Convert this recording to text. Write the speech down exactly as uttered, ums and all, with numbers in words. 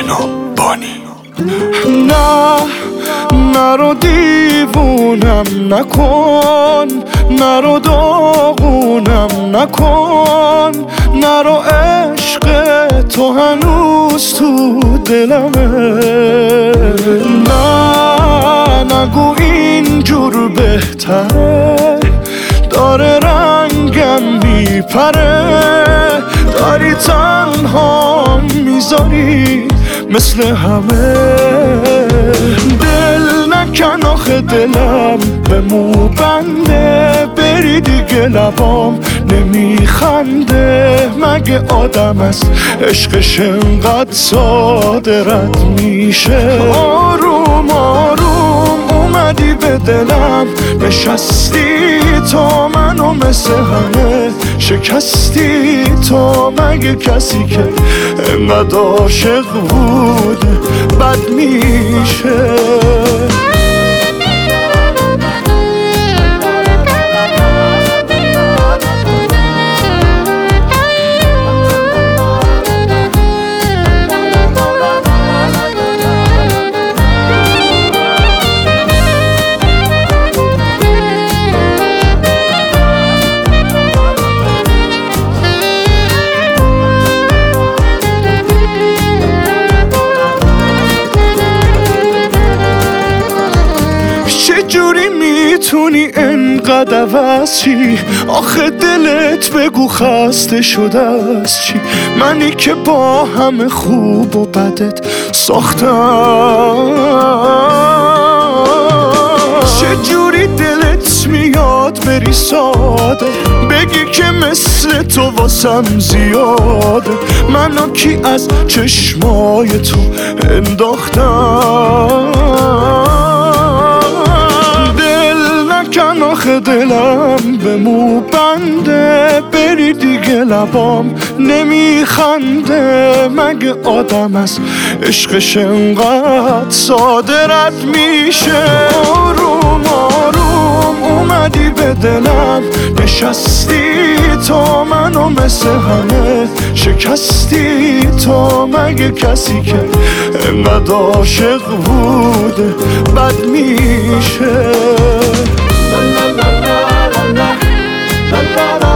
مونا بانی. نه نرو دیوونم نکن، نرو داغونم نکن، نرو عشق تو هنوز تو دلمه. نه نگو اینجور بهتره، داره رنگم میپره، داری تنها میذاری مثل همه. دل نکن آخه دلم به مو بنده، بری دیگه لبام نمیخنده. مگه آدم است عشقش انقدر ساده رد میشه؟ آروم آروم اومدی به دلم نشستی، تو منو مثل همه شکستی. تو مگه کسی که انقدر عاشق بود بد میشه؟ چجوری میتونی انقدر عوض چی؟ آخه دلت بگو خسته شده از چی؟ منی که با همه خوب و بدت ساختم. چجوری دلت میاد بری ساده، بگی که مثل تو واسم زیاده. منو کی از چشمای تو انداختم؟ کن آخه دلم به مو بنده، بری دیگه لبام نمیخنده. مگه آدم از عشقش انقدر صاده رد میشه؟ آروم آروم اومدی به دلم نشستی، تو منو مثل همه شکستی. تو مگه کسی که انقدر عاشق بود بد میشه؟ La la la la la la la la la.